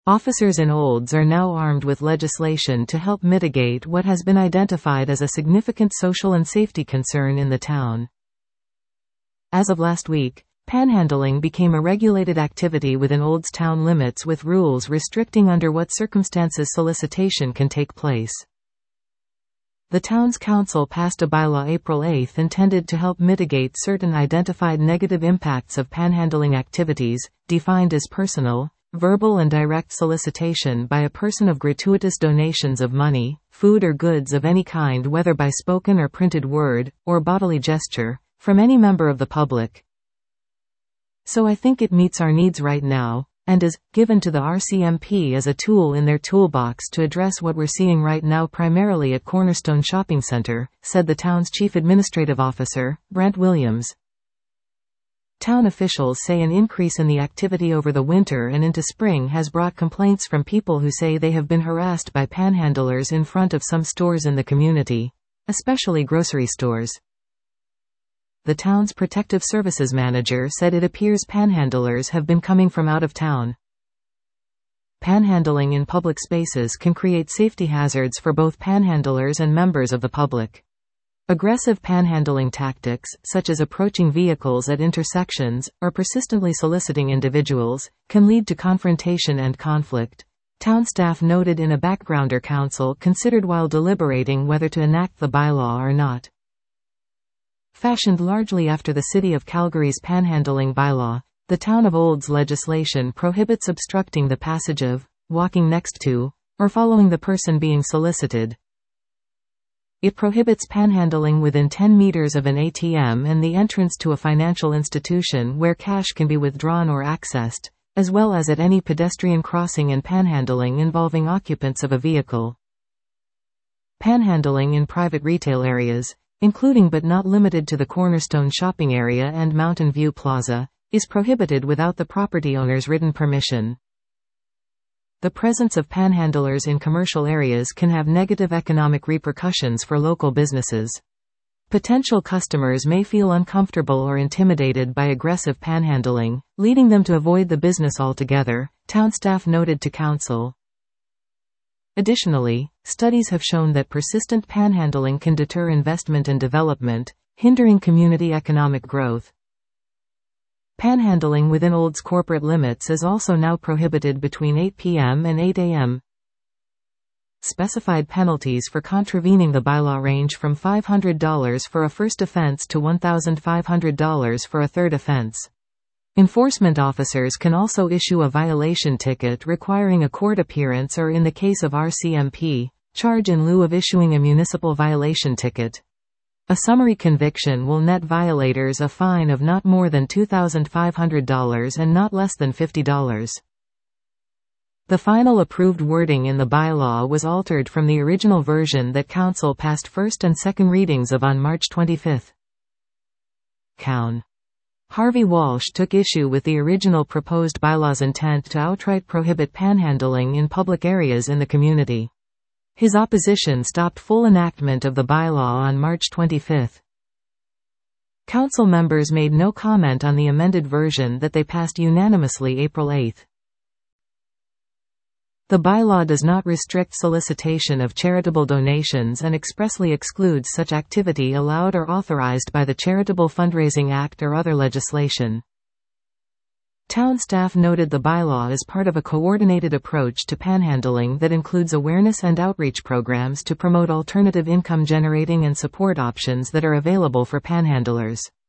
Officers in Olds are now armed with legislation to help mitigate what has been identified as a significant social and safety concern in the town. As of last week, panhandling became a regulated activity within Olds town limits, with rules restricting under what circumstances solicitation can take place. The town's council passed a bylaw April 8 intended to help mitigate certain identified negative impacts of panhandling activities, defined as personal, verbal and direct solicitation by a person of gratuitous donations of money, food or goods of any kind, whether by spoken or printed word, or bodily gesture, from any member of the public. So I think it meets our needs right now, and is given to the RCMP as a tool in their toolbox to address what we're seeing right now primarily at Cornerstone Shopping Center, said the town's chief administrative officer, Brent Williams. Town officials say an increase in the activity over the winter and into spring has brought complaints from people who say they have been harassed by panhandlers in front of some stores in the community, especially grocery stores. The town's protective services manager said it appears panhandlers have been coming from out of town. Panhandling in public spaces can create safety hazards for both panhandlers and members of the public. Aggressive panhandling tactics, such as approaching vehicles at intersections, or persistently soliciting individuals, can lead to confrontation and conflict. Town staff noted in a backgrounder council considered while deliberating whether to enact the bylaw or not. Fashioned largely after the City of Calgary's panhandling bylaw, the Town of Olds legislation prohibits obstructing the passage of, walking next to, or following the person being solicited. It prohibits panhandling within 10 meters of an ATM and the entrance to a financial institution where cash can be withdrawn or accessed, as well as at any pedestrian crossing, and panhandling involving occupants of a vehicle. Panhandling in private retail areas, including but not limited to the Cornerstone Shopping Area and Mountain View Plaza, is prohibited without the property owner's written permission. The presence of panhandlers in commercial areas can have negative economic repercussions for local businesses. Potential customers may feel uncomfortable or intimidated by aggressive panhandling, leading them to avoid the business altogether, town staff noted to council. Additionally, studies have shown that persistent panhandling can deter investment and development, hindering community economic growth. Panhandling within Olds corporate limits is also now prohibited between 8 p.m. and 8 a.m. Specified penalties for contravening the bylaw range from $500 for a first offense to $1,500 for a third offense. Enforcement officers can also issue a violation ticket requiring a court appearance or, in the case of RCMP, charge in lieu of issuing a municipal violation ticket. A summary conviction will net violators a fine of not more than $2,500 and not less than $50. The final approved wording in the bylaw was altered from the original version that Council passed first and second readings of on March 25. Cown. Harvey Walsh took issue with the original proposed bylaw's intent to outright prohibit panhandling in public areas in the community. His opposition stopped full enactment of the bylaw on March 25. Council members made no comment on the amended version that they passed unanimously April 8. The bylaw does not restrict solicitation of charitable donations and expressly excludes such activity allowed or authorized by the Charitable Fundraising Act or other legislation. Town staff noted the bylaw is part of a coordinated approach to panhandling that includes awareness and outreach programs to promote alternative income generating and support options that are available for panhandlers.